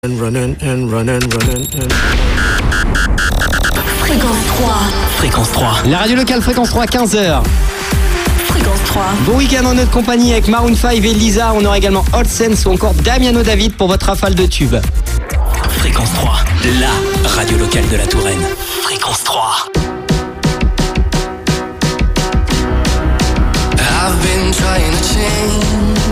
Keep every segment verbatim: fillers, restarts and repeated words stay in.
And running and running, running and... Fréquence trois. Fréquence trois. La radio locale Fréquence trois, quinze heures. Fréquence trois. Bon week-end en notre compagnie avec Maroon cinq et Lisa. On aura également Hot Sense ou encore Damiano David pour votre rafale de tubes. Fréquence trois, la radio locale de la Touraine. Fréquence trois. I've been trying to change,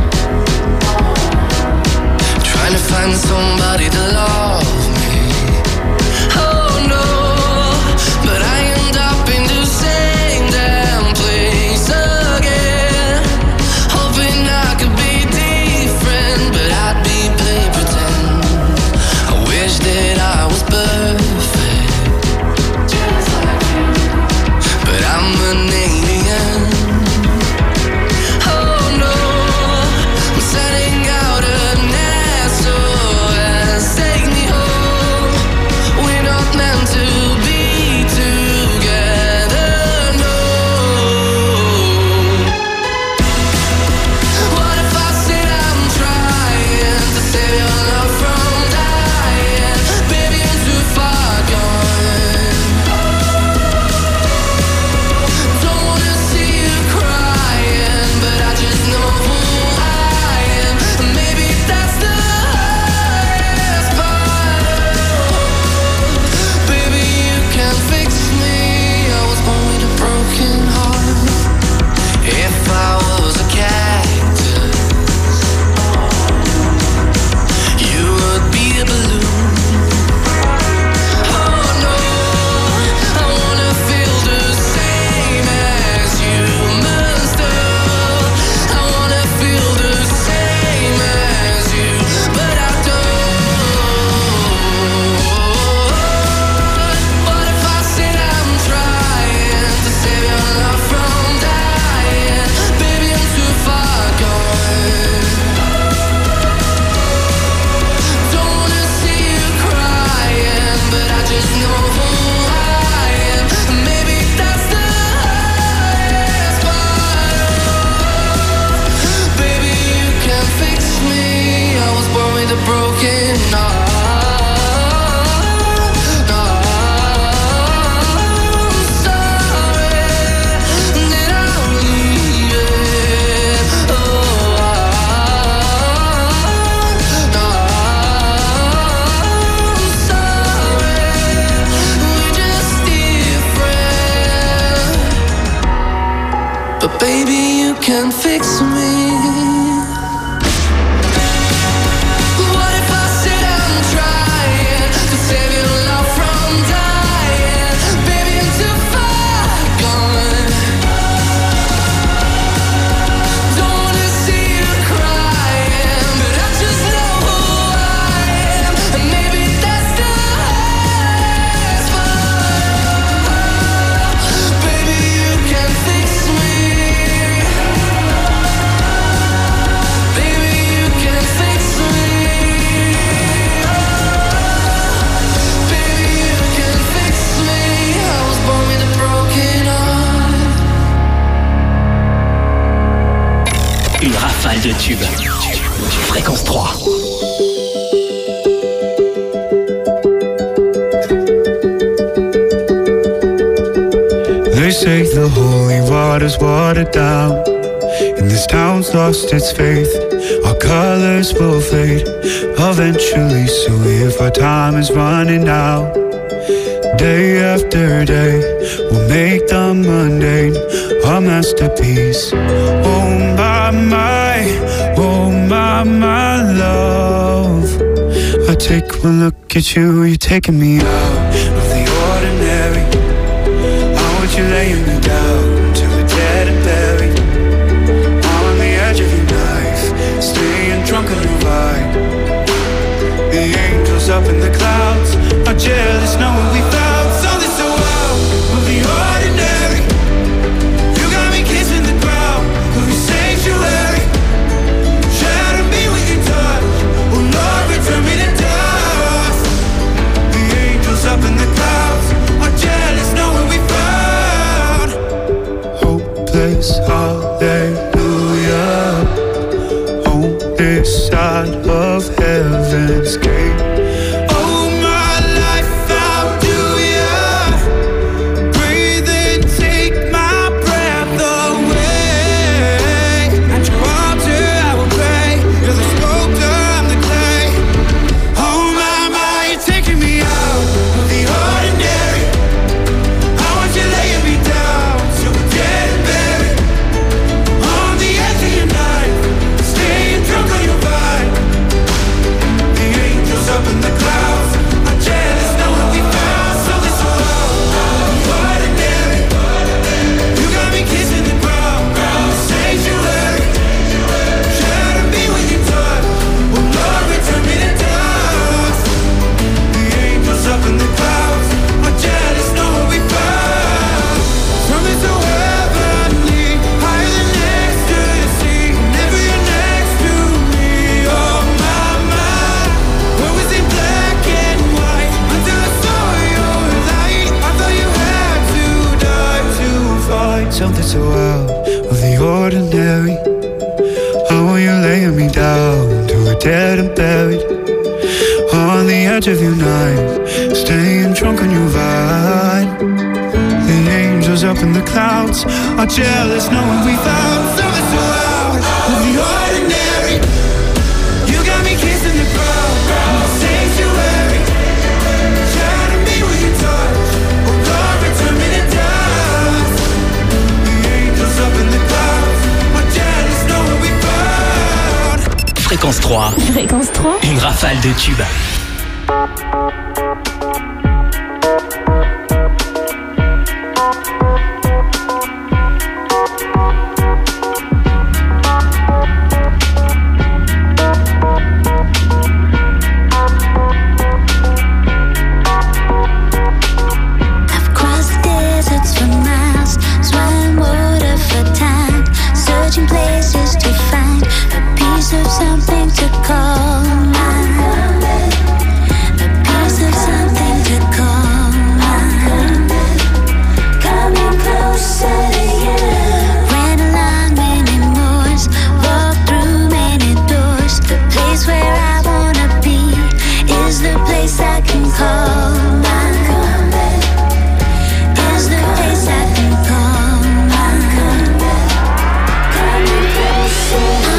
trying to find somebody to love me. Oh no, but I end up in the same damn place again, hoping I could be different, but I'd be play pretend. I wish that I was perfect, just like you, but I'm an alien. Oh no, I'm setting out an S O S, take me home. We're not meant to be together, no. What if I said I'm trying to save your love from dying? Baby, I'm too far gone. Don't wanna see you crying, but I just know who I am. Maybe that's the hardest part. Baby, you can fix me. I was born with a broken heart. If I was a cactus, you would be a balloon. Oh no, I wanna feel the same as you must do. I wanna feel the same as you, but I don't. What if I said I'm trying to save your love from dying? Baby, I'm too far gone. Don't wanna see you crying, but I just know who I am. Maybe that's the hardest part. Baby, you can fix me. I was born with a broken heart. I'm sorry that I'm leaving. Oh, I'm sorry, we're just different. But baby, you can fix me. What if I said I'm trying to save your love from dying? Baby, I'm too far gone. Don't wanna see you crying, but I just know who I am. And maybe that's the hardest part. Baby, you can fix me. Baby, you can fix me. Baby, you can fix me. I was born with a broken heart. Une rafale de tubes. Fréquence trois. They say the holy water's watered down, and this town's lost its faith. Our colors will fade eventually, so if our time is running out, day after day, we'll make the mundane a masterpiece. Oh my, my, oh my, my love, I take one look at you, you're taking me out of the ordinary. I want you laying me down till we're dead and buried. I'm on the edge of your knife, staying drunk on your vibe. The angels up in the clouds are jealous knowing we found something so wild of the ordinary. You got me kissing the ground of your sanctuary. Shatter me with your touch, oh Lord, return me to dust. The angels up in the clouds are jealous knowing we found hopeless hallelujah on this side of heaven's gate. so out of the ordinary. How are you laying me down to a dead and buried? On the edge of your night, staying drunk on your vine. The angels up in the clouds are jealous knowing we found something so out of the ordinary. You got me kissing the ground, sanctuary. Trying to be with your touch, oh God, return me to dust. The angels up in the clouds are jealous knowing we found. Fréquence trois. Fréquence trois. Une rafale de tubes. Something to call mine. A piece of something to call mine. Coming closer to you. Ran along many moors, walked through many doors. The place where I wanna be is the place I can call mine. Is the place I can call mine. Coming closer.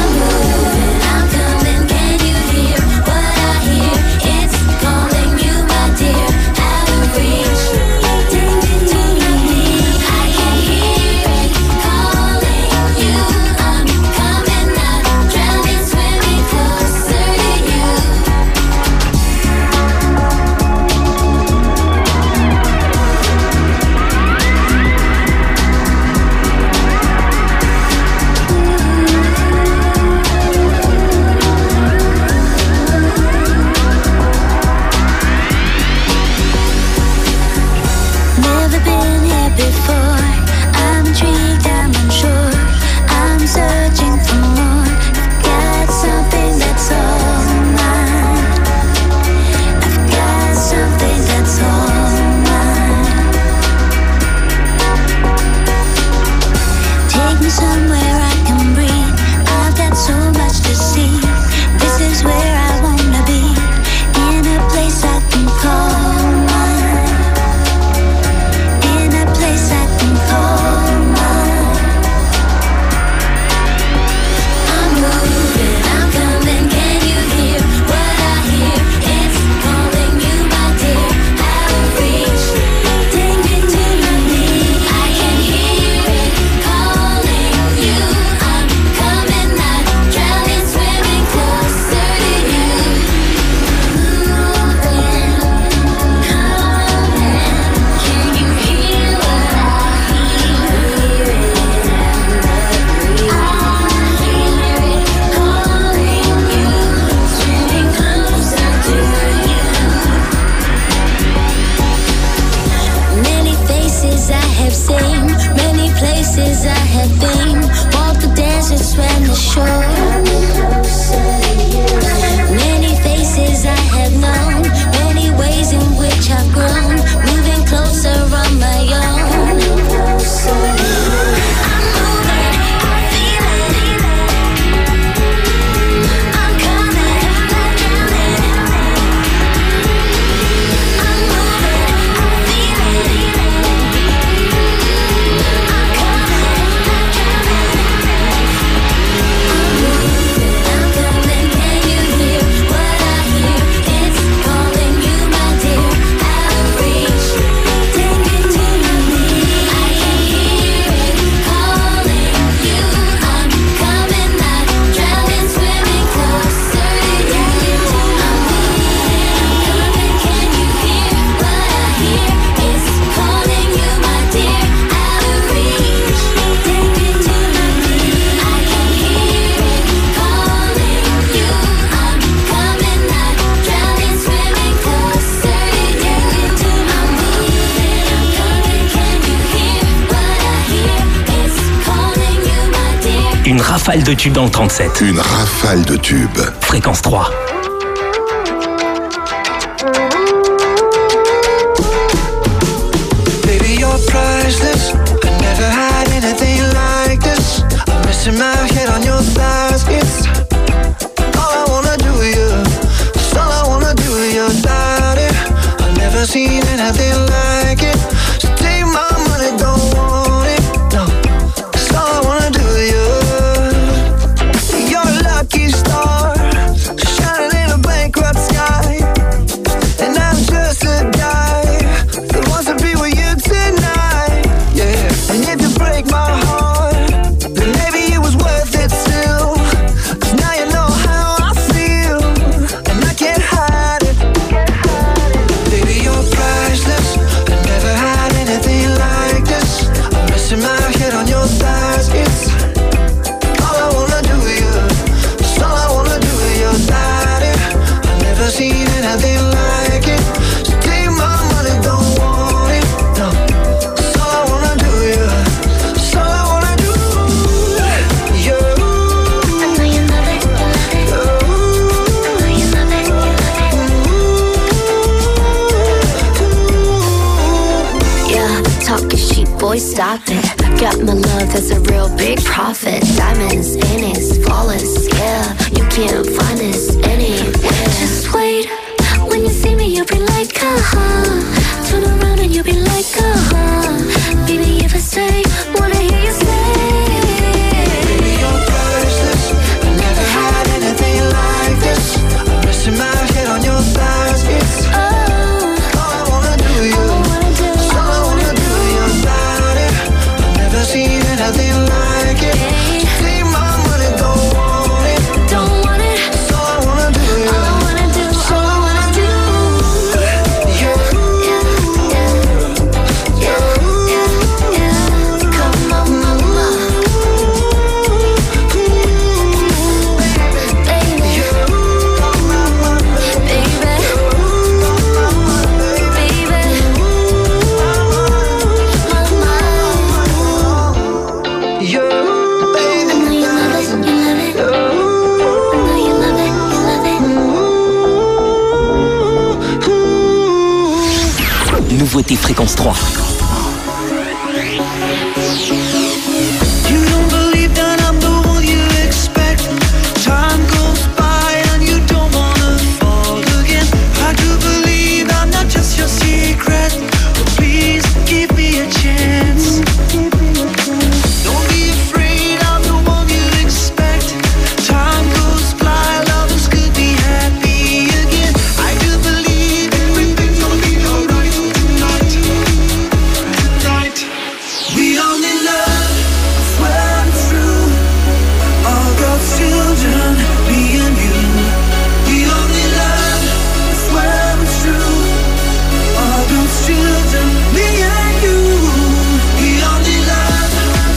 Une rafale de tubes dans le trente-sept. Une rafale de tubes. Fréquence trois. Baby, you're priceless. I never had anything they like it. So take my money, don't want it. No, that's all I wanna do, yeah. That's all I wanna do, yeah. I know you love it, you love it. I know you love it, you love it. Yeah, talking sheep, boy, stop it. Got my love, that's a real big profit. Diamonds in it, flawless, yeah. You can't find this anywhere. Just wait, when you see me, you'll be like, uh-huh. Turn around and you'll be like, uh-huh. Baby, if I stay, wanna hear you say. Baby, you're priceless. I never had anything like this. I'm resting my head on your thighs. It's Oh, all I wanna do, you. all I wanna do, It's all I wanna do, your body. I've never seen anything like it. So take my money, don't want it. don't want it. It's all I wanna do, All I yeah. wanna do, It's all I wanna do. Yeah. Yeah, yeah, yeah, yeah. Come on, mama. Baby, baby, Yeah, I baby. know you love it, you love it. I know you love it, you love it. Nouveauté Fréquence trois. You don't believe that I'm the one you expect. Time goes by and you don't wanna fall again. I do believe I'm not just your secret. But please give me a chance. Don't be afraid, I'm the one you expect. Time goes by, lovers could be happy again. I do believe everything's gonna be alright tonight. Tonight. We only love, I swear it's true. All God's children, me and you. We only love, I swear it's true. All God's children, me and you. We only love.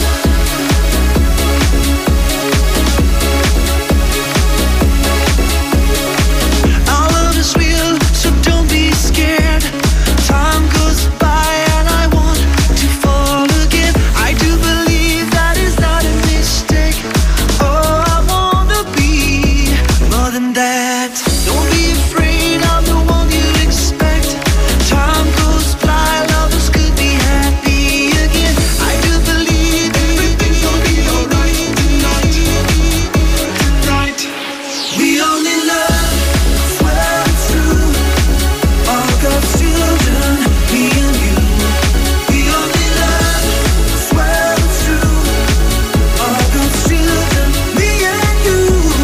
Our love is real, so don't be scared. Time goes by and I want to fall again. I do believe that is not a mistake. Oh, I wanna be more than that. Don't be afraid, I'm the one you expect. Time goes by, lovers could be happy again. I do believe everything's gonna be alright tonight. Tonight. We only love, swear it's true. All God's children, me and you. We only love, swear it's true. All God's children, me and you.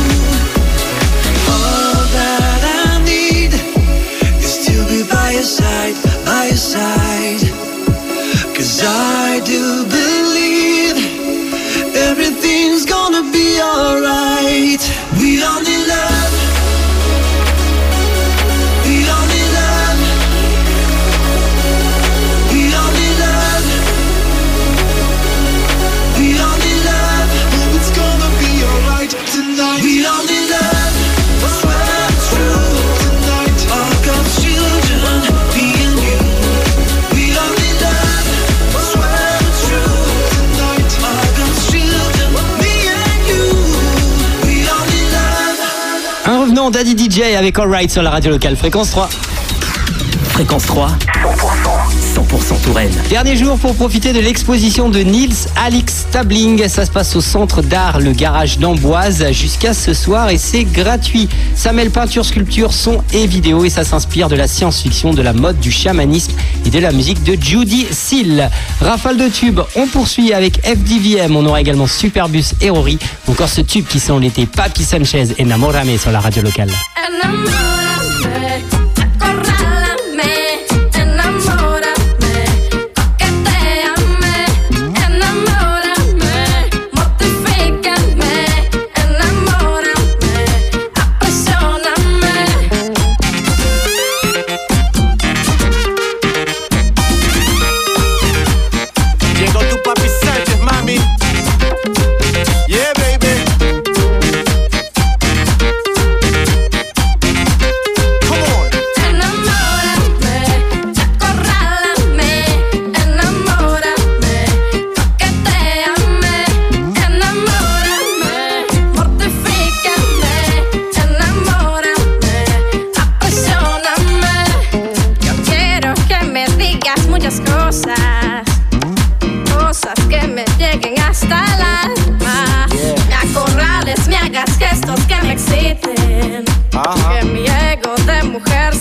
All that I need is to be by your side, by your side. 'Cause I do believe everything's gonna be alright. We only love. We only love. We only love. We only love. Oh, it's gonna be alright tonight. We only love. I swear it's true tonight. All God's children, me and you. We only love. I swear it's true tonight. All God's children, me and you. We only love. Un revenant Daddy D J avec All Right sur la radio locale Fréquence trois. Fréquence trois, cent pour cent, cent pour cent Touraine. Dernier jour pour profiter de l'exposition de Niels Alix Stabling. Ça se passe au centre d'art Le Garage d'Amboise jusqu'à ce soir et c'est gratuit. Ça mêle peinture, sculpture, son et vidéo et ça s'inspire de la science-fiction, de la mode, du chamanisme et de la musique de Judy Seal. Rafale de tubes, on poursuit avec F D V M. On aura également Superbus et Rory. Encore ce tube qui sent l'été, Papi Sanchez et Namorame sur la radio locale. Enamórame, acorrálame, enamórame, coquetéame, enamórame, mortifícame, enamórame, apasioname. Llegó tu Papi Sánchez, mami. Yeah, baby.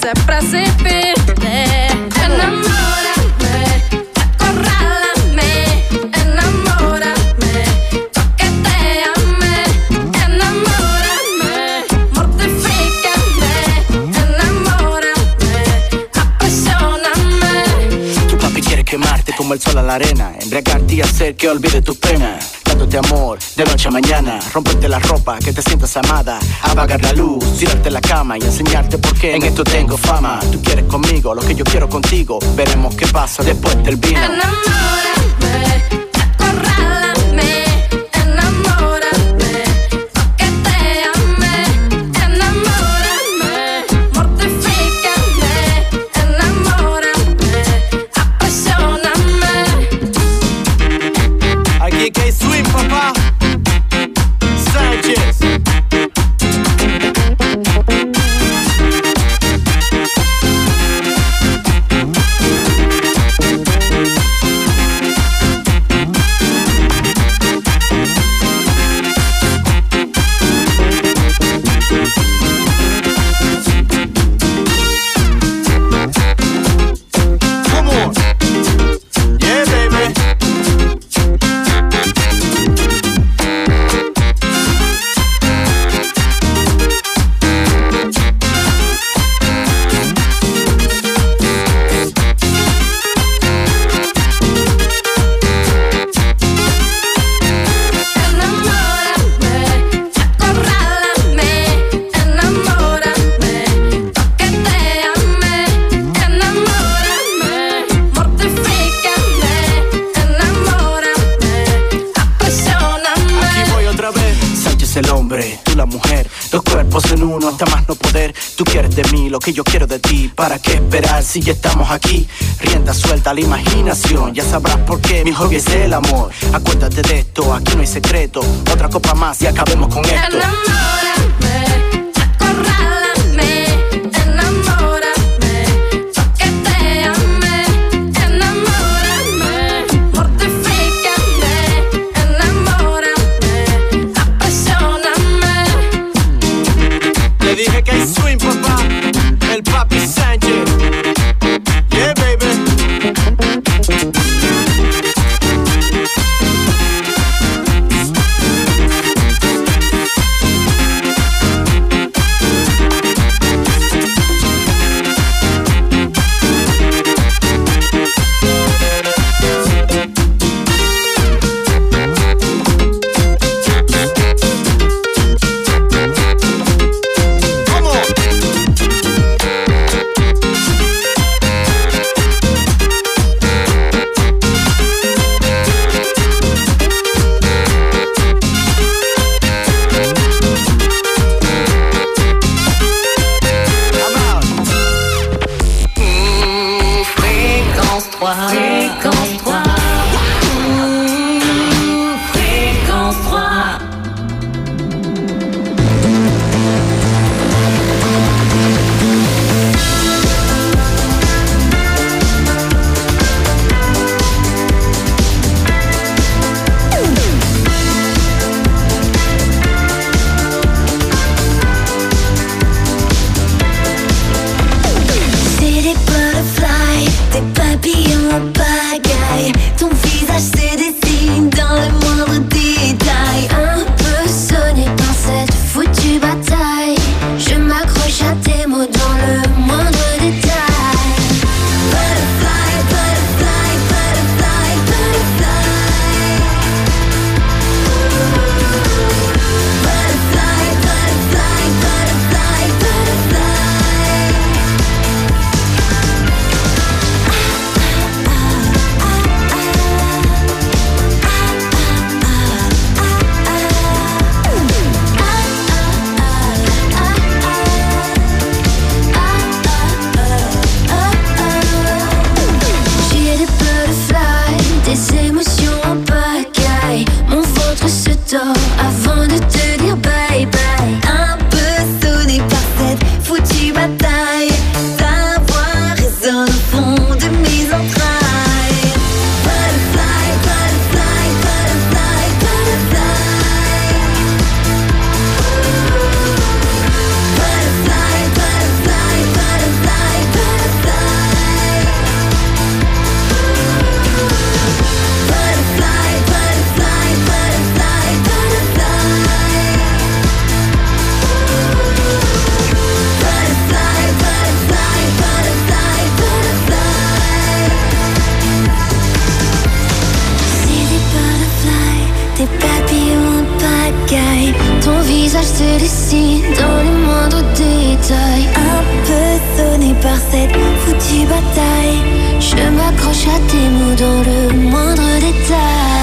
se precipite. Enamórame, acorrálame, enamórame, toqueteame, enamórame, mortifícame, enamórame, apasioname. Tu papi quiere quemarte como el sol a la arena, embriagarte y hacer que olvide tus penas. Dándote amor de noche a mañana, romperte la ropa, que te sientas amada, apagar la luz, tirarte la cama y enseñarte por qué en esto tengo fama. Tú quieres conmigo lo que yo quiero contigo, veremos qué pasa después del vino. Enamórame, acorrálame, enamórame, toqueteame, enamórame, mortifícame, enamórame, apasioname. Aquí que hay swing, papá. Sánchez. Come on. Yeah, baby. Enamórame, acorrálame, enamórame, toqueteame, enamórame, mortifícame, enamórame, apasioname. Aquí voy otra vez. Sánchez el hombre, tú la mujer, dos cuerpos en uno hasta más no poder. Tú quieres de mí lo que yo quiero de ti. ¿Para qué esperar si ya estamos aquí? Rienda suelta a la imaginación, ya sabrás por qué mi hobby es el amor. Acuérdate de esto, aquí no hay secreto. Otra copa más y acabemos con esto. Enamórame, acorrálame, enamórame, toqueteame, enamórame, mortifícame, enamórame, apasioname. Le dije que hay swing, papá. El papi Sánchez. Yeah, baby. Come on. I'm out. Mmh, fréquence trois. Fréquence trois. Mmh, fréquence trois. C'est des butterflies, des papillons au pas. rester ici dans les moindres détails. Un peu sonné par cette foutue bataille, je m'accroche à tes mots dans le moindre détail.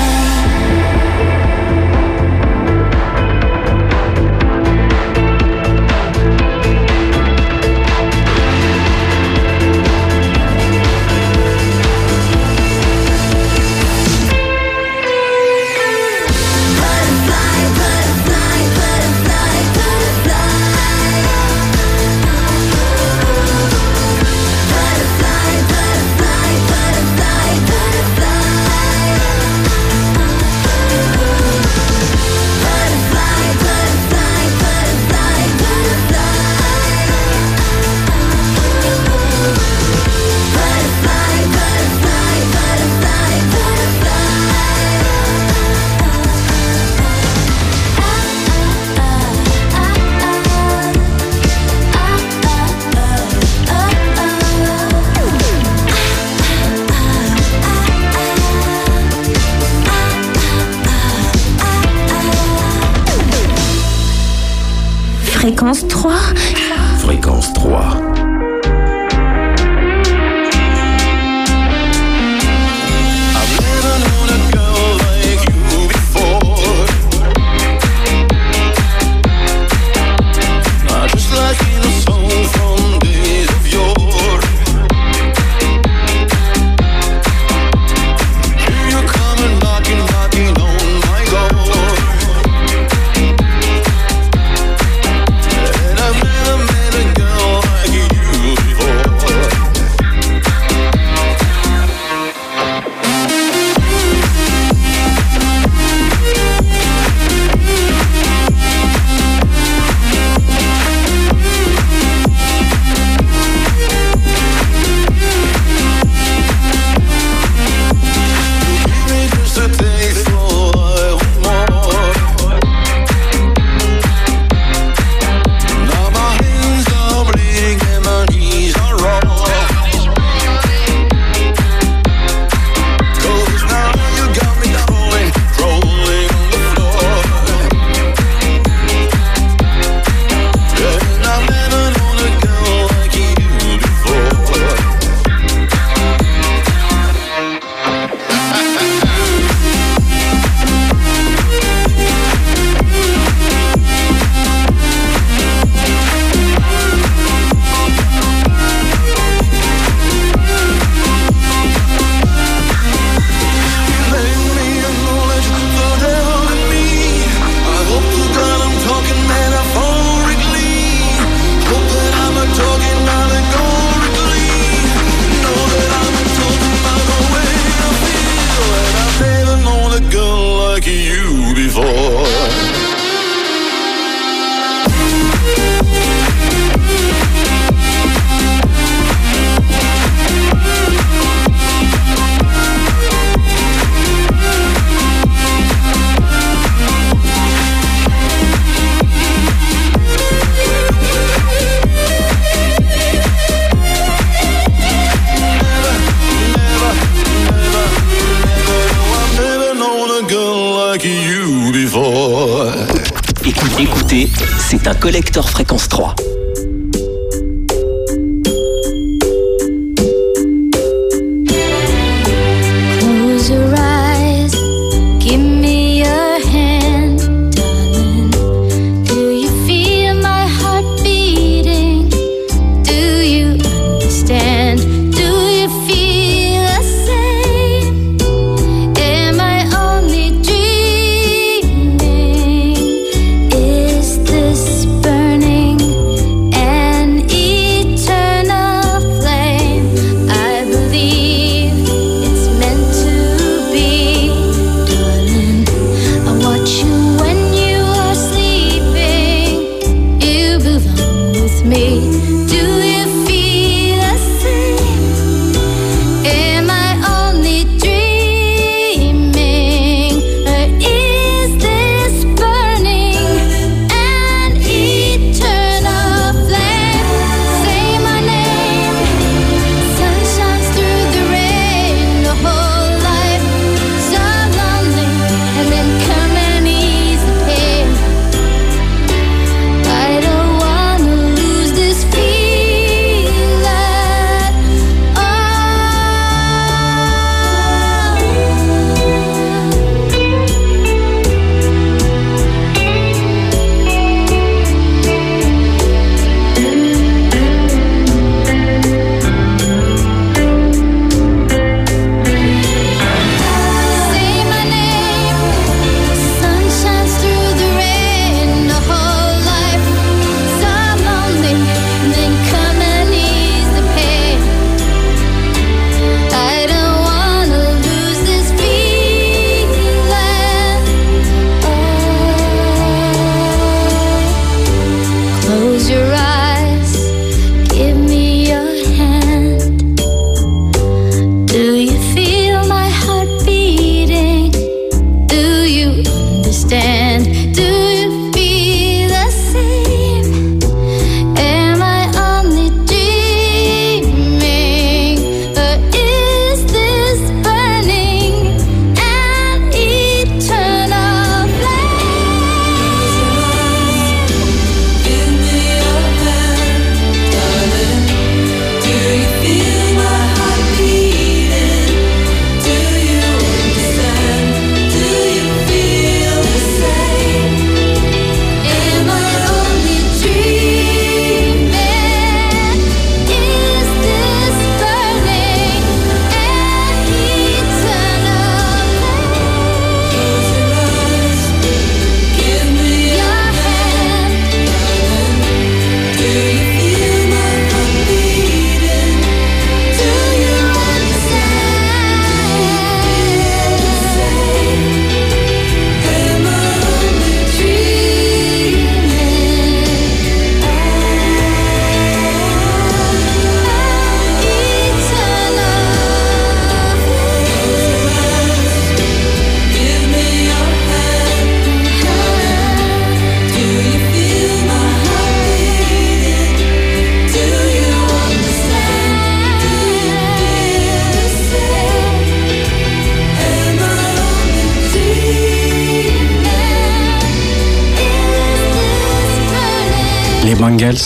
Fréquence trois. Fréquence trois. Écoutez, c'est un collector Fréquence trois. Close your eyes, give me your hand, darling. Do you feel my heart beating? Do you understand? Do you feel the same? Am I only dreaming? Is this burning Bangles.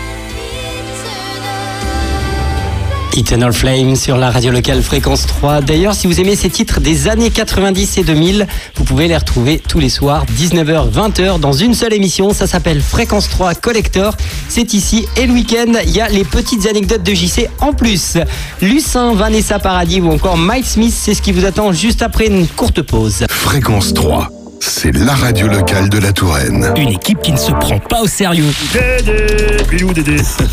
Eternal Flame sur la radio locale Fréquence trois. D'ailleurs, si vous aimez ces titres des années quatre-vingt-dix et deux mille, vous pouvez les retrouver tous les soirs, dix-neuf heures vingt heures, dans une seule émission. Ça s'appelle Fréquence trois Collector. C'est ici et le week-end, il y a les petites anecdotes de J C en plus. Lucin, Vanessa Paradis ou encore Mike Smith, c'est ce qui vous attend juste après une courte pause. Fréquence trois, c'est la radio locale de la Touraine. Une équipe qui ne se prend pas au sérieux. Dédé, Bilou Dédé.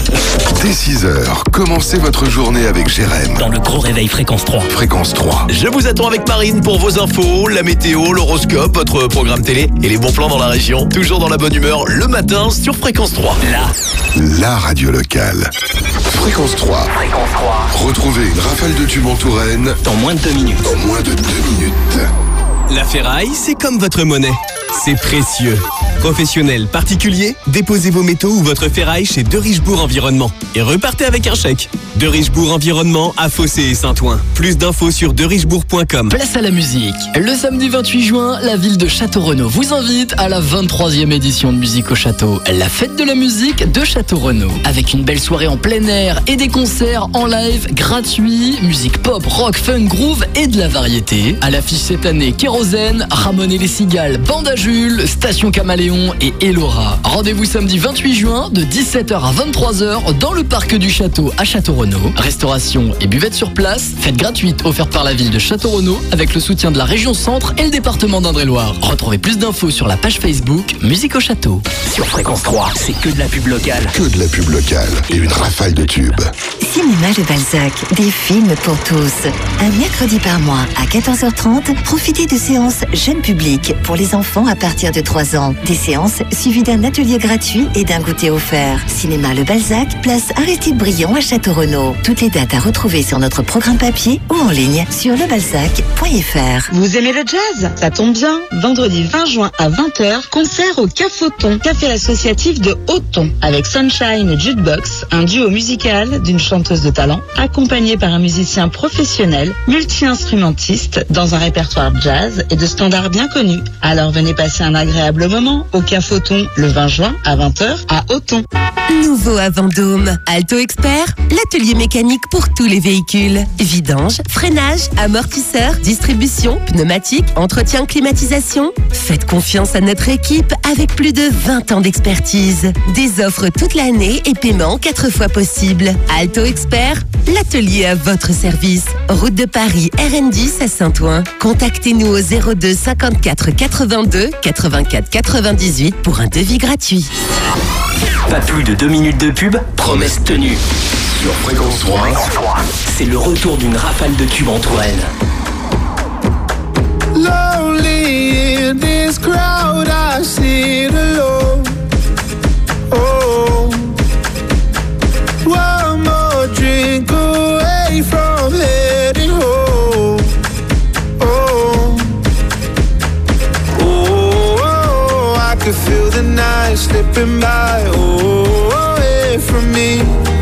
Dès six heures, commencez votre journée avec Jérém. Dans le gros réveil Fréquence trois. Fréquence trois. Je vous attends avec Marine pour vos infos, la météo, l'horoscope, votre programme télé et les bons plans dans la région. Toujours dans la bonne humeur le matin sur Fréquence trois. Là, La radio locale. Fréquence trois. Fréquence trois. Retrouvez une rafale de tubes en Touraine Dans moins de deux minutes. en moins de deux minutes. La ferraille, c'est comme votre monnaie. C'est précieux. Professionnels, particuliers, déposez vos métaux ou votre ferraille chez De Richebourg Environnement et repartez avec un chèque. De Richebourg Environnement à Fossé et Saint-Ouen. Plus d'infos sur de richebourg point com. Place à la musique. Le samedi vingt-huit juin, la ville de Château-Renaud vous invite à la vingt-troisième édition de Musique au Château, la fête de la musique de Château-Renaud. Avec une belle soirée en plein air et des concerts en live gratuits, musique pop, rock, funk, groove et de la variété. À l'affiche cette année, Kérosène, Ramon et les Cigales, Banda Jules, Station Caméléon et Elora. Rendez-vous samedi vingt-huit juin de dix-sept heures à vingt-trois heures dans le parc du Château à Château-Renaud. Restauration et buvette sur place, fête gratuite offerte par la ville de Château-Renaud avec le soutien de la région Centre et le département d'Indre-et-Loire. Retrouvez plus d'infos sur la page Facebook Musique au Château. Sur Fréquence trois, c'est que de la pub locale. Que de la pub locale et une rafale de tubes. Cinéma Le Balzac, des films pour tous. Un mercredi par mois à quatorze heures trente, profitez de séances jeune public pour les enfants à partir de trois ans. Des séances suivies d'un atelier gratuit et d'un goûter offert. Cinéma Le Balzac, place Aristide Briand à Château-Renaud. Toutes les dates à retrouver sur notre programme papier ou en ligne sur lebalzac point f r. Vous aimez le jazz? Ça tombe bien. Vendredi vingt juin à vingt heures, concert au Cafoton, café associatif de Auton, avec Sunshine et Jukebox, un duo musical d'une chanteuse de talent, accompagné par un musicien professionnel, multi-instrumentiste, dans un répertoire jazz et de standards bien connus. Alors venez passer un agréable moment au Cafoton le vingt juin à vingt heures à Auton. Nouveau à Vendôme, Alto Expert, l'atelier mécanique pour tous les véhicules. Vidange, freinage, amortisseur, distribution, pneumatique, entretien, climatisation. Faites confiance à notre équipe avec plus de vingt ans d'expertise. Des offres toute l'année et paiement quatre fois possible. Alto Expert, l'atelier à votre service. Route de Paris, R N dix à Saint-Ouen. Contactez-nous au zéro deux cinquante-quatre quatre-vingt-deux quatre-vingt-quatre quatre-vingt-dix-huit pour un devis gratuit. Pas plus de deux minutes de pub, promesse tenue. Sur Fréquence trois, c'est le retour d'une rafale de tubes en Touraine. Lonely in this crowd, I sit alone. Oh, one more drink away from heading home. Oh, oh, oh, I could feel the night slipping by. Oh, away from me.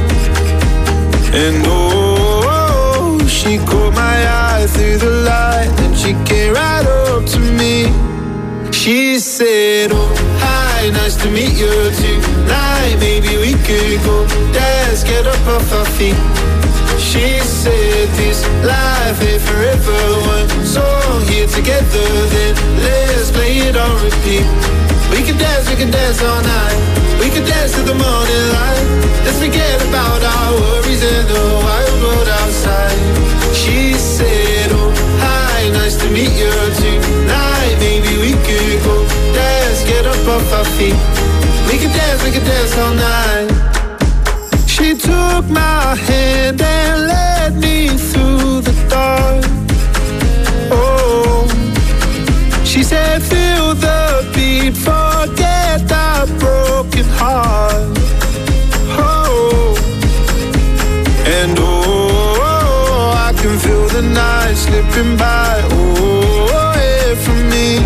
And oh, she caught my eye through the light, and she came right up to me. She said, oh, hi, nice to meet you tonight. Maybe we could go dance, get up off our feet. She said this life ain't forever. One song here together, then let's play it on repeat. We can dance, we can dance all night. We can dance to the morning light. Let's forget about our worries and the wild world outside. She said, oh, hi, nice to meet you tonight. Maybe we could go dance, get up off our feet. We can dance, we can dance all night. She took my hand and led me through the dark. Oh, she said, feel the beat, forget that broken heart. Oh, and oh, I can feel the night slipping by. Oh, away from me.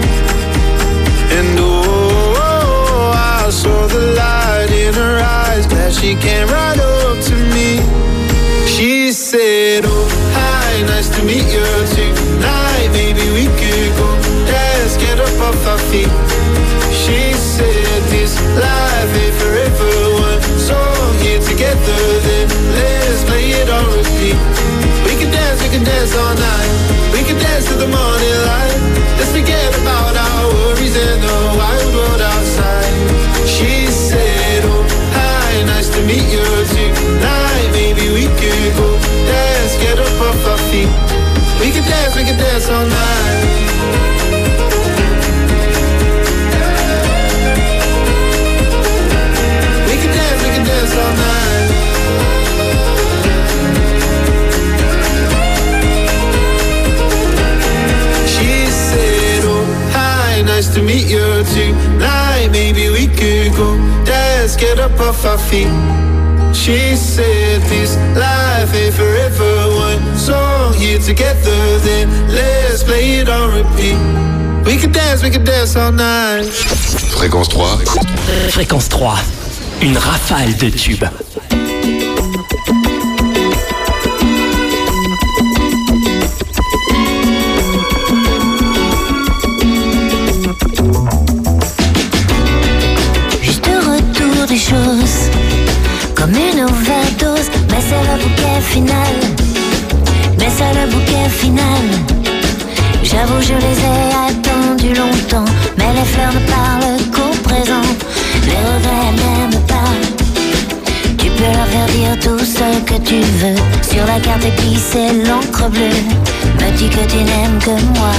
And oh, I saw the light in her eyes, glad she came right up to me. She said, oh, hi, nice to meet you tonight. Maybe we could go dance, get up off our feet. She said this life ain't forever. dance all night. We could dance to the morning light. Let's forget about our worries and the wild world outside. She said, oh, hi, nice to meet you tonight. Maybe we could go dance, get up off our feet. We could dance, we could dance all night. We could dance, we could dance all night. She said, oh, hi, nice to meet you tonight. Maybe we could go dance, get up off our feet. She said this life ain't forever. One song here together, then let's play it on repeat. We could dance, we could dance all night. Fréquence trois. Fréquence trois. Une rafale de tubes. Juste retour des choses, comme une overdose, mais c'est le bouquet final. Mais c'est le bouquet final. J'avoue, je les ai attendus longtemps, mais les fleurs ne parlent qu'au présent. Les regrets n'aiment pas. Tu peux leur faire dire tout ce que tu veux. Sur la carte et puis c'est l'encre bleue. Me dis que tu n'aimes que moi.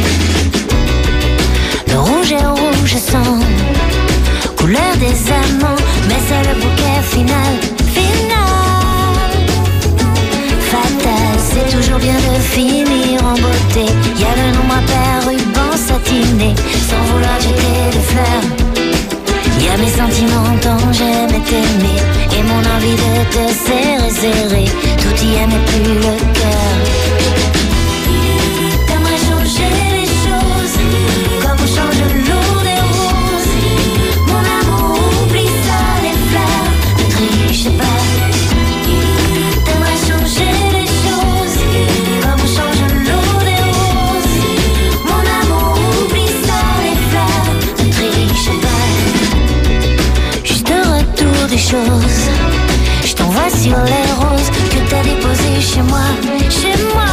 Le rouge est rouge sang, couleur des amants, mais c'est le bouquet final. Final, fatal, c'est toujours bien de finir en beauté. Y a le nombre impair, ruban satiné, sans vouloir jeter des fleurs. Y a mes sentiments dont j'aimais t'aimer, et mon envie de te serrer, serrer. Tout y est mais plus le cœur. T'aimerais changer les choses, comme on change l'eau des roses. Mon amour, oublie ça, les fleurs, ne triche pas. T'aimerais changer les choses, comme on change l'eau des roses. Mon amour, oublie ça, les fleurs, ne triche pas. Juste retour des choses, je t'envoie sur les roses que t'as déposées chez moi, chez moi,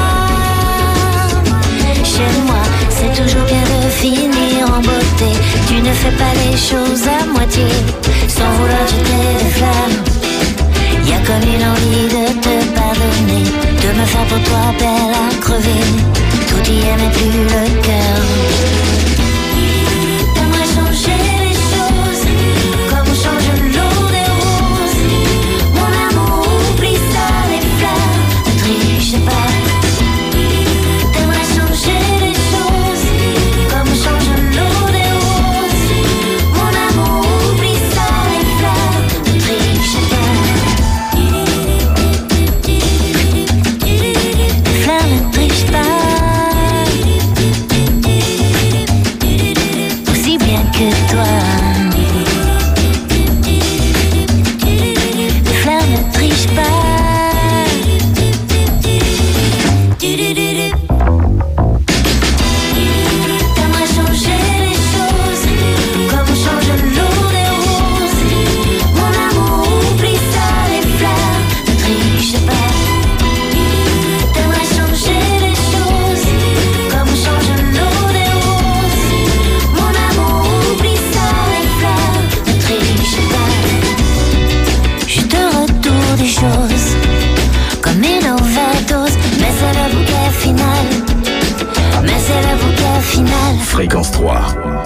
chez moi. C'est toujours bien de finir en beauté. Tu ne fais pas les choses à moitié, sans vouloir jeter des flammes. Y a comme une envie de te pardonner, de me faire pour toi belle à crever. Tout y est mais plus le cœur. T'aimerais changer les choses, comme on change l'eau des roses. Mon amour, oublie ça, les fleurs, ne triche pas. T'aimerais changer les choses, comme on change l'eau des roses. Mon amour, oublie ça, les fleurs, ne triche pas. Les fleurs ne trichent pas, aussi bien que toi. Les fleurs ne trichent pas. T'aimerais changer les choses, comme on change l'eau des roses. Mon amour, oublie ça, les fleurs, ne triche pas. T'aimerais changer les choses, comme on change l'eau des roses. Mon amour, oublie ça, les fleurs, ne triche pas. Juste retour des choses, comme une overdose, mais c'est le bouquet final. Mais c'est le bouquet final. Fréquence trois.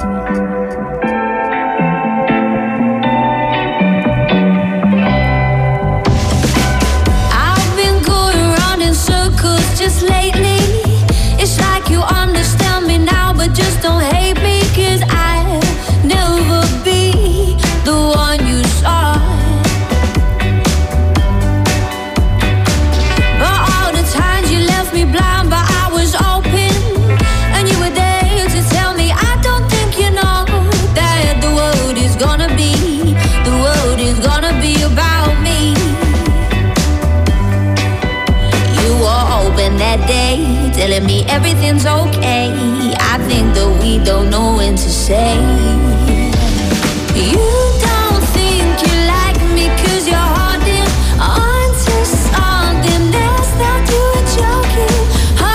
I've been going around in circles just lately. It's like you understand me now, but just don't hate me, 'cause I'll never be the one you saw. But all the times you left me blind, but I was open, and you were there to tell me I don't think you know that the world is gonna be, the world is gonna be about me. You were open that day, telling me everything's okay. I think that we don't know when to say. You don't think you like me 'cause you're holding on to something else, that you were joking.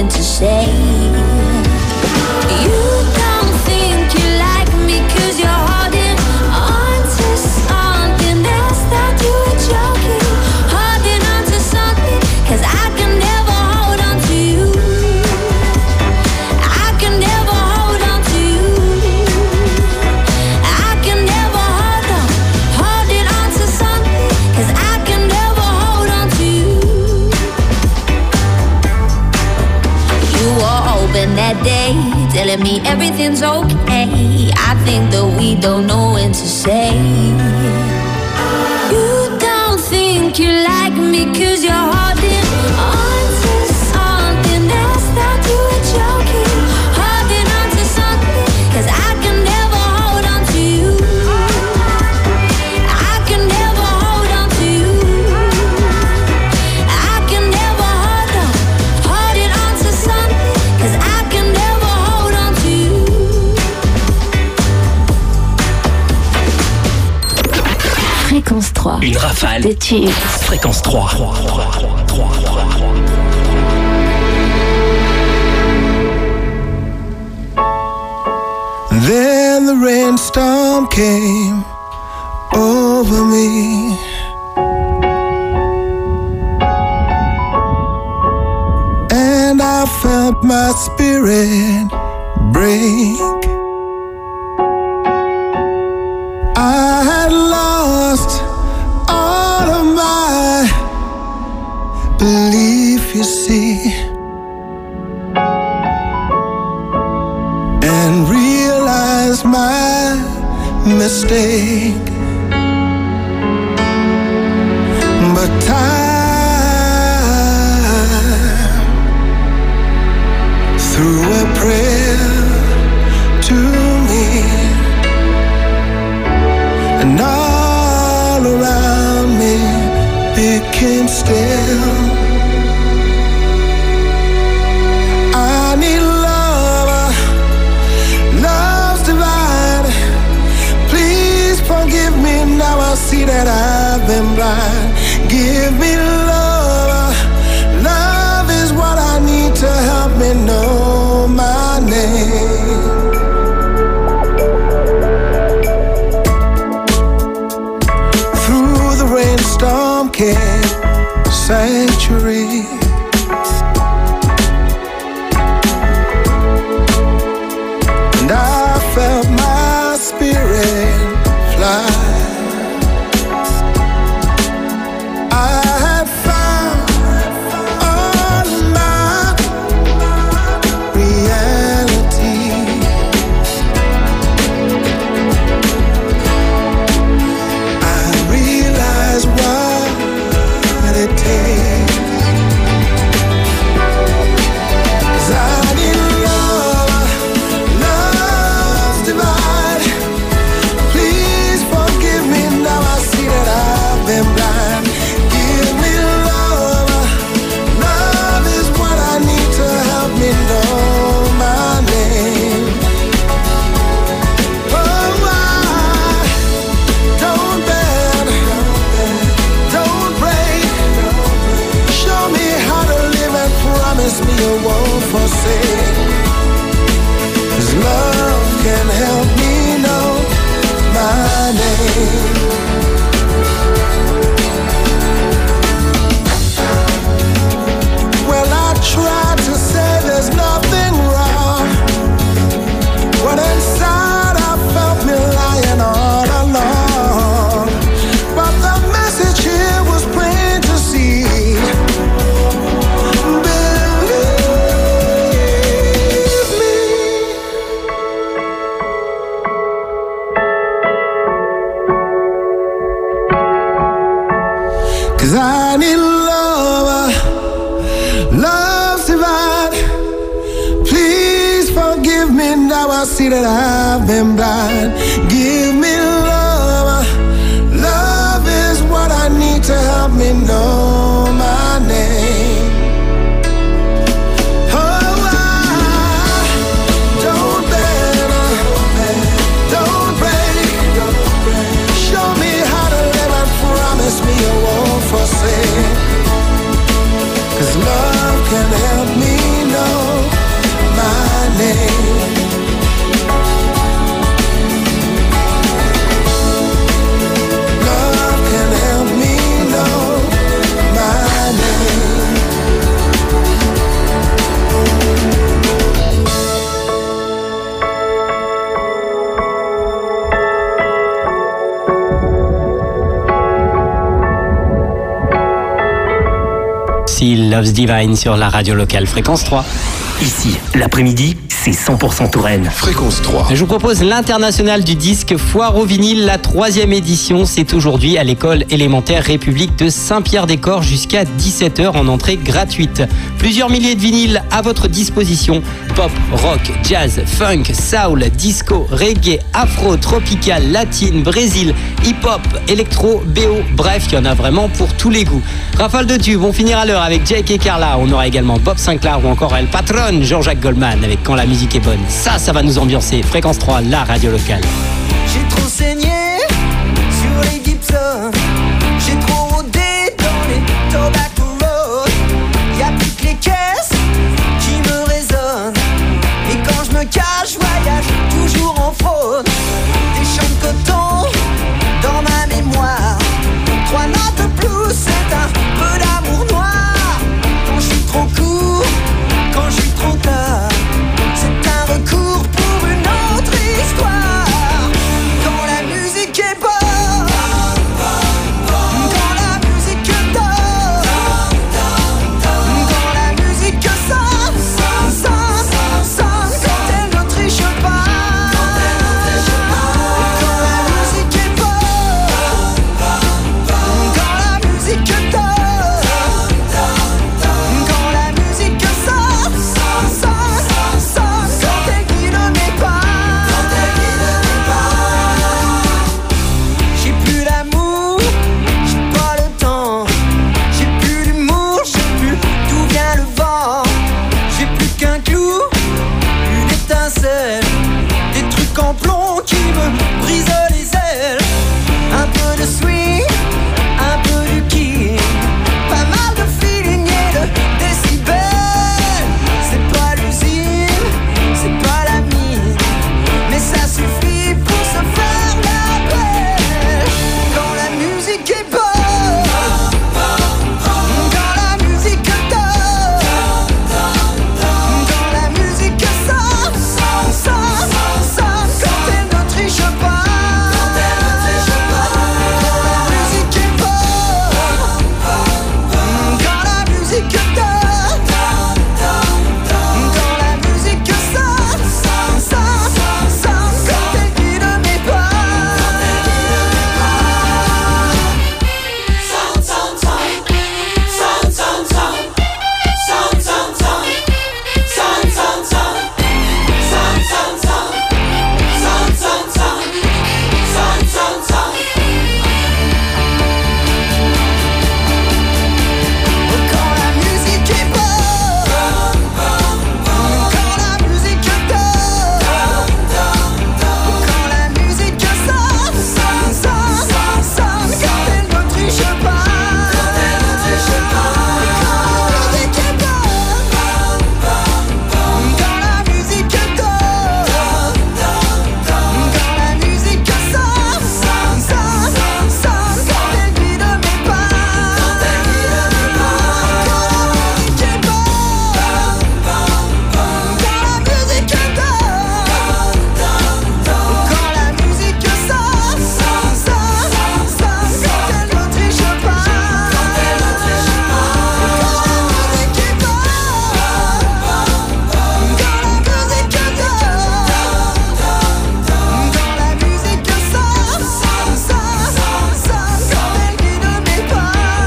when to say. You don't think you like me 'cause you're holding on to something else that you were joking. Holding on to something 'cause I can never hold on to you. I can never hold on to you. I can never hold on, holding on to something 'cause I can never hold on to you. You were open that day, telling me everything's okay. I think that we don't know when to say. You don't think you like me 'cause you're holding on to something else that you were joking. Holding on to something 'cause I can never hold on to you. I can never hold on to you. I can never hold on, holding on to something 'cause I can never hold on to you. Fréquence trois. Une rafale. De tubes. Fréquence trois. Then the rainstorm came over me. And I felt my spirit break. I had lost all of my belief, you see, and realized my mistake. But time threw a prayer to me, and all around me became still. I need love, love's divine. Please forgive me, now I see that I've been blind. Give me love, love is what I need to help me know my name. Through the rainstorm came sanctuary. And I felt my spirit fly. I had found all my reality. I realized what it takes. 'Cause I need love, love's divine. Please forgive me, now I see that I've been blind. Give me love, love is what I need to help me know my name. Oh, I don't bend, don't break. Show me how to live and promise me you won't forsake. 'Cause love can help me know my name. Well, I tried to say there's nothing wrong, when inside I felt me lying all along. But the message here was plain to see. Believe me. 'Cause I need love, love's divine. Please forgive me, now I see that I've been blind. Give me love, love is what I need to help me know my name. Oh, I don't bend, don't break. Show me how to live and promise me you won't forsake. 'Cause love can help me know Hill, Love's Divine sur la radio locale Fréquence trois. Ici, l'après-midi, c'est cent pour cent Touraine. Fréquence trois. Je vous propose l'international du disque Foire au vinyle, la troisième édition. C'est aujourd'hui à l'école élémentaire République de Saint-Pierre-des-Corps jusqu'à dix-sept heures en entrée gratuite. Plusieurs milliers de vinyles à votre disposition. Pop, rock, jazz, funk, soul, disco, reggae, afro, tropical, latine, brésil, hip-hop, électro, B O. Bref, il y en a vraiment pour tous les goûts. Rafale de tubes, on finira l'heure avec Jake et Carla. On aura également Bob Sinclair ou encore El Patron, Jean-Jacques Goldman avec Quand la musique est bonne. Ça, ça va nous ambiancer. Fréquence trois, la radio locale. J'ai trop saigné sur les Gibson. J'ai trop rodé dans les Tobacco Road. Y'a plus que les caisses qui me résonnent. Et quand je me cache, je voyage toujours en fraude. Des champs de coton dans ma mémoire. Trois notes de blues, c'est un peu d'amour noir. Quand je suis trop court, quand je suis trop tard, c'est un recours pour une autre histoire. Quand la musique est bonne, quand la musique donne, quand la musique sonne, sonne, sonne, sonne, quand elle ne triche pas. Quand la musique est bonne, quand la musique donne, quand la musique sonne, sonne, sonne, sonne, quand elle guide mes pas. J'ai plus l'amour, j'ai pas le temps. J'ai plus l'humour, je sais plus d'où vient le vent. J'ai plus qu'un clou, une étincelle, des trucs en plomb qui me brisent les ailes. Un peu de swing, un peu du king, pas mal de feeling et de décibels. C'est pas l'usine, c'est pas la mine, mais ça suffit pour se faire la belle. Quand la musique est bonne, quand la musique donne, quand la musique sonne, sonne, sonne, sonne, quand elle ne triche pas. Quand la musique est bonne, quand la musique donne, quand la musique sonne, sonne, sonne, sonne, quand elle guide mes pas. Quand la musique est bonne, quand la musique donne, quand la musique sonne, sonne, sonne, sonne, quand elle ne triche pas. Quand la musique est bonne, quand la musique donne, quand la musique sonne, sonne, sonne, sonne, quand elle guide mes pas. Quand la musique est bonne, quand la musique donne, quand la musique sonne, sonne, sonne, sonne, quand elle ne triche pas. Quand la musique est bonne, quand la musique donne, quand la musique sonne, sonne, sonne, sonne, quand elle guide mes pas.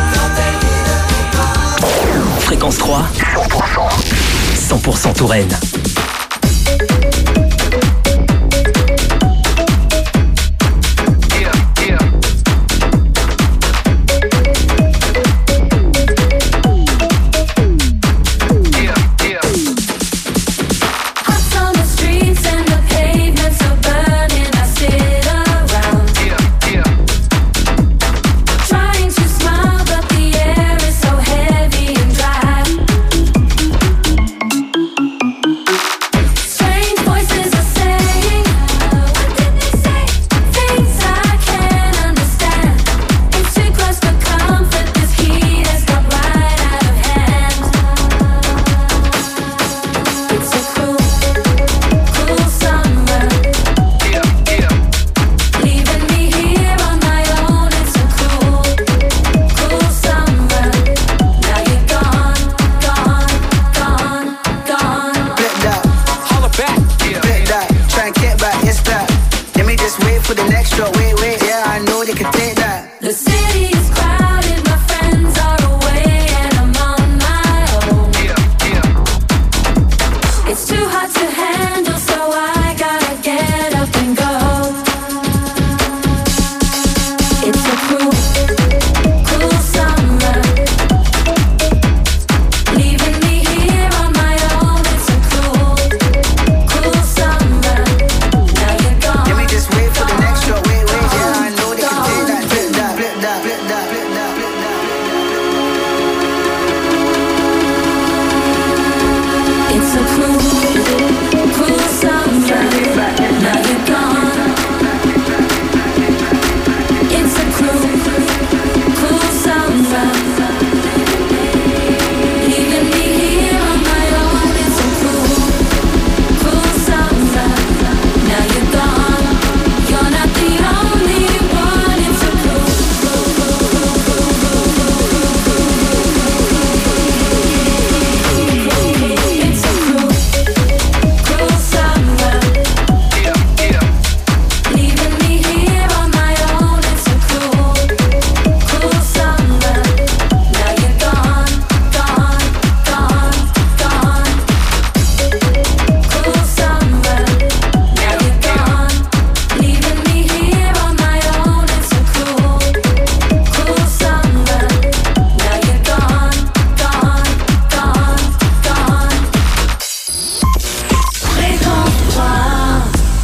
Fréquence trois, cent pour cent Touraine. Hearts on the streets and the pavements are burning. I sit around, trying to smile, but the air is so heavy and dry. It's a cruel, cruel summer. Now you're gone. It's a cruel, cruel summer. Leaving me here on my own. It's a cruel, cruel summer. Now you're gone. You're not the only one. It's a cruel, it's a cruel, cruel summer. Leaving me here on my own. It's a cruel, cruel summer. Now you're gone, gone, gone, gone. Cruel summer. Now you're gone. Leaving me here on my own. It's a cruel, cruel summer. Now you're gone, gone, gone, gone. Fréquence trois.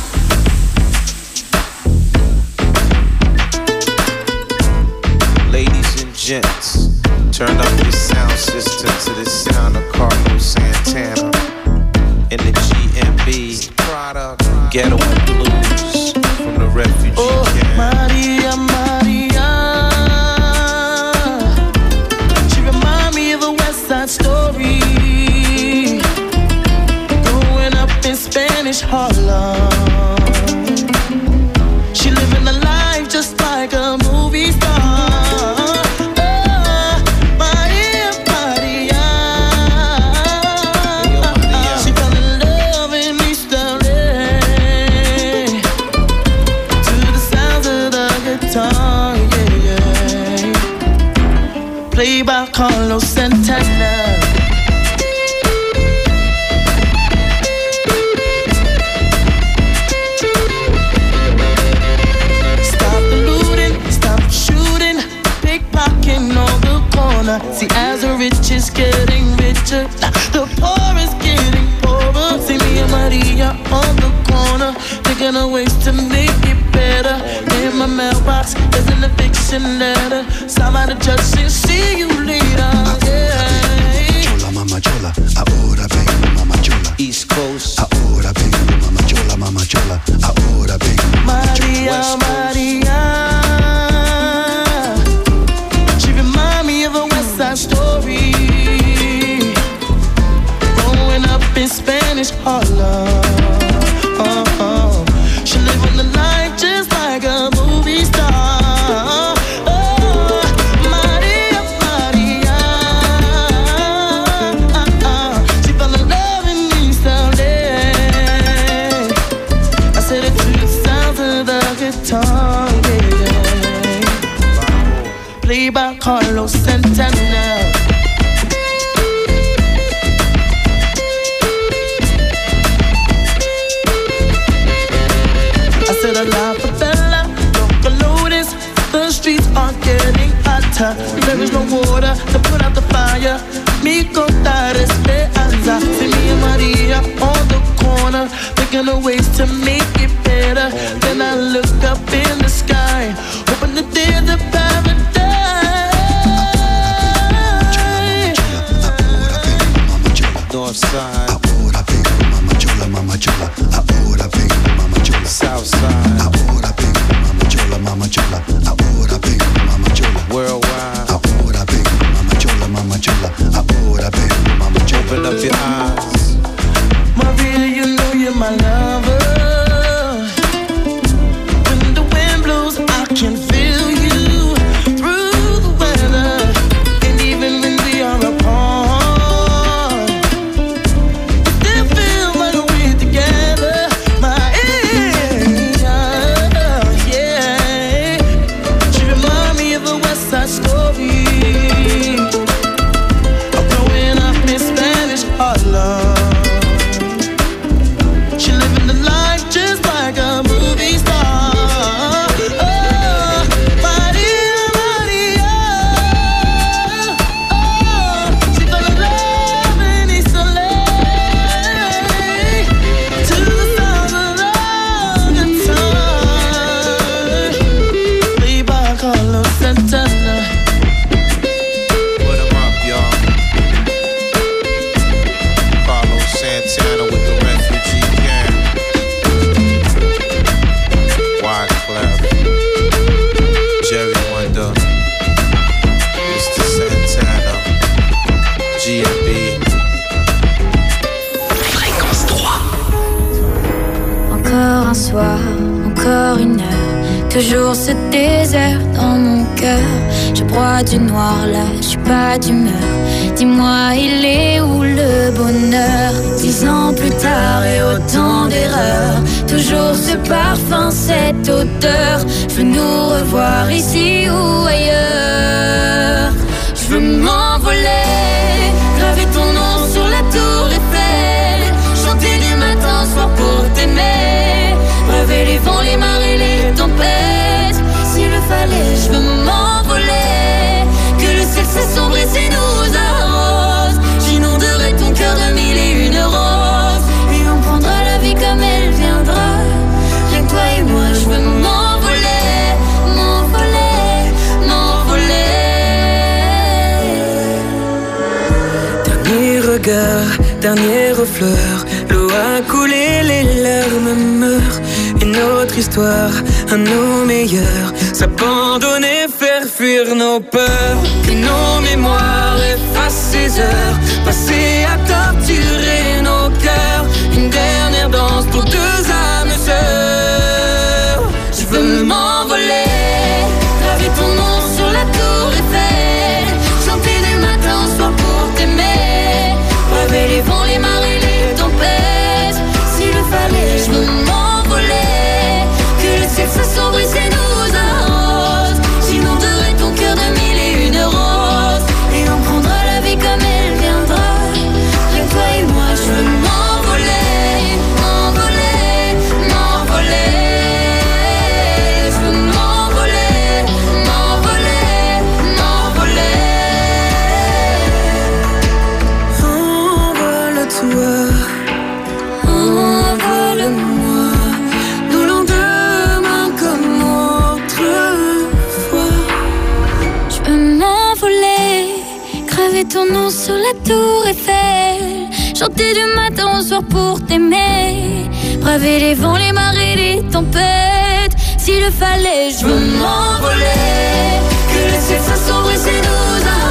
Ladies and gents, turn up your sound system to the sound of Carlos Santana in the G M B Ghetto and Blues from the refugee Oh, camp. Maria, Maria. She remind me of a West Side Story. Growing up in Spanish Harlem. She living a life just like a movie star. Oh, Maria, Maria. She fell in love in East L A to the sounds of the guitar, yeah, yeah. Played by Carlos Santana. Stop the looting, stop the shooting, pickpocketing on the corner. See, as the rich is getting richer, the poor is getting poorer. See me and Maria on the corner, thinking of ways to make it better. In my mailbox, there's an eviction letter. Somebody just said, see you later. Yeah. Chola, mama chola, ahora vengo, mama chola. East Coast, Ahora vengo, mama chola, mama chola. Ahora vengo, Maria, Maria. She remind me of a West Side Story. Growing up in Spanish Harlem. Oh, oh. She living the life just like a movie star. Oh, Maria, Maria. She fell in love in East L A. I said it to the sounds of the guitar, yeah. Played by Carlos Santana. I said a la favela, local notice. The streets are getting hotter. There is no water to put out the fire. Mi contar esperanza. See me and Maria on the corner, thinking of ways to make it better. Then I look up in the sky, hoping that there's a paradise. North Side, ahora vengo, mama chola, mama chola. Ahora vengo, mama chola. South Side, Ahora vengo, mama chola, mama chola. Ahora vengo, mama chola. worldwide. Ahora vengo, mama chola, mama chola. Ahora vengo, mama chola. Open up your eyes. Maria, you know you're my lover. When the wind blows, I can feel you through the weather. And even when we are apart, it still feels like we're together. Maria, soir, encore une heure, toujours ce désert dans mon cœur. Je broie du noir là, je suis pas d'humeur. Dis-moi, il est où le bonheur? Dix ans plus tard et autant d'erreurs, toujours ce parfum, cette odeur. Je veux nous revoir ici ou ailleurs. Je veux m'envoler, graver ton nom sur la tour Eiffel, chanter du matin au soir pour t'aimer, braver les vents, les marées, les tempêtes. S'il le fallait, je veux m'envoler, que le ciel s'assombrisse et nous arrose. J'inonderai ton cœur de mille et une roses, et on prendra la vie comme elle viendra. Rien que toi et moi, je veux m'envoler, m'envoler, m'envoler. Dernier regard, dernière fleur, l'eau a coulé, les larmes meurent. Une autre histoire, un nos meilleurs, s'abandonner, faire fuir nos peurs. Que nos mémoires effacent ces heures passées à torturer nos cœurs. Une dernière danse pour deux âmes sœurs. Je veux m'envoler, graver ton nom sur la tour Eiffel, chanter du matin au soir pour t'aimer, braver les vents, les marées, les tempêtes. S'il le fallait, je veux m'envoler, que le ciel s'assombrisse et nous arrose. J'inonderai ton cœur de mille et une roses, et on prendra la vie comme elle viendra. Rien que toi et moi, je veux m'envoler, m'envoler, m'envoler. Je veux m'envoler, m'envoler, m'envoler. Envole-toi, envole-moi, nos lendemains comme autrefois. Je veux m'envoler, graver ton nom sur la tour Eiffel, chanter du matin au soir pour t'aimer, braver les vents, les marées, les tempêtes. S'il le fallait, je veux m'envoler, que le ciel s'assombrisse et nous arrose.